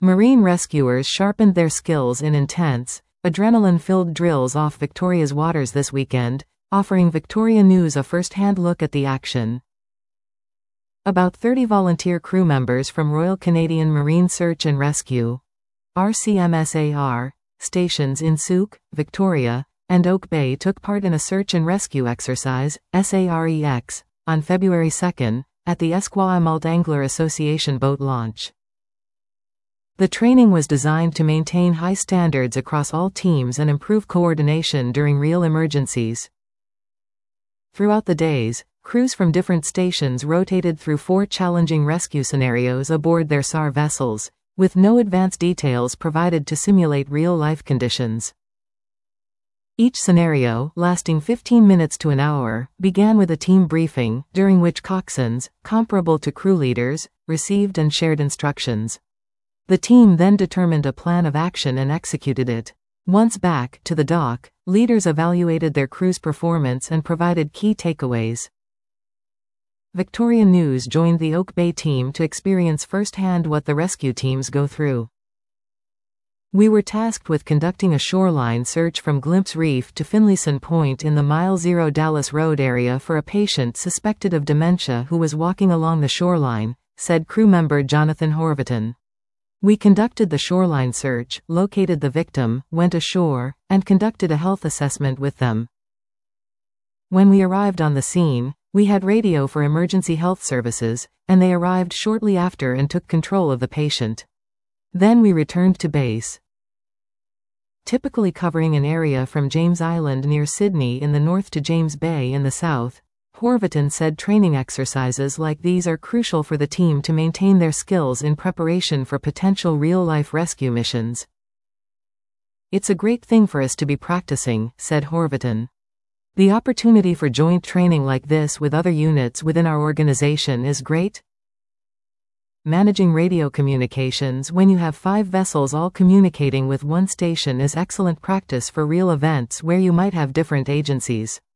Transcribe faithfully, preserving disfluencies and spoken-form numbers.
Marine rescuers sharpened their skills in intense, adrenaline-filled drills off Victoria's waters this weekend, offering Victoria News a first-hand look at the action. About thirty volunteer crew members from Royal Canadian Marine Search and Rescue (R C M S A R) stations in Souk, Victoria, and Oak Bay took part in a search and rescue exercise, SAREX, on February second, at the Esquimalt Angler Association boat launch. The training was designed to maintain high standards across all teams and improve coordination during real emergencies. Throughout the days, crews from different stations rotated through four challenging rescue scenarios aboard their S A R vessels, with no advance details provided to simulate real-life conditions. Each scenario, lasting fifteen minutes to an hour, began with a team briefing, during which coxswains, comparable to crew leaders, received and shared instructions. The team then determined a plan of action and executed it. Once back to the dock, leaders evaluated their crew's performance and provided key takeaways. Victoria News joined the Oak Bay team to experience firsthand what the rescue teams go through. We were tasked with conducting a shoreline search from Glimpse Reef to Finlayson Point in the Mile Zero Dallas Road area for a patient suspected of dementia who was walking along the shoreline, said crew member Jonathan Horvaton. We conducted the shoreline search, located the victim, went ashore, and conducted a health assessment with them. When we arrived on the scene, we had radio for emergency health services, and they arrived shortly after and took control of the patient. Then we returned to base. Typically covering an area from James Island near Sydney in the north to James Bay in the south, Horvaton said training exercises like these are crucial for the team to maintain their skills in preparation for potential real-life rescue missions. It's a great thing for us to be practicing, said Horvaton. The opportunity for joint training like this with other units within our organization is great. Managing radio communications when you have five vessels all communicating with one station is excellent practice for real events where you might have different agencies.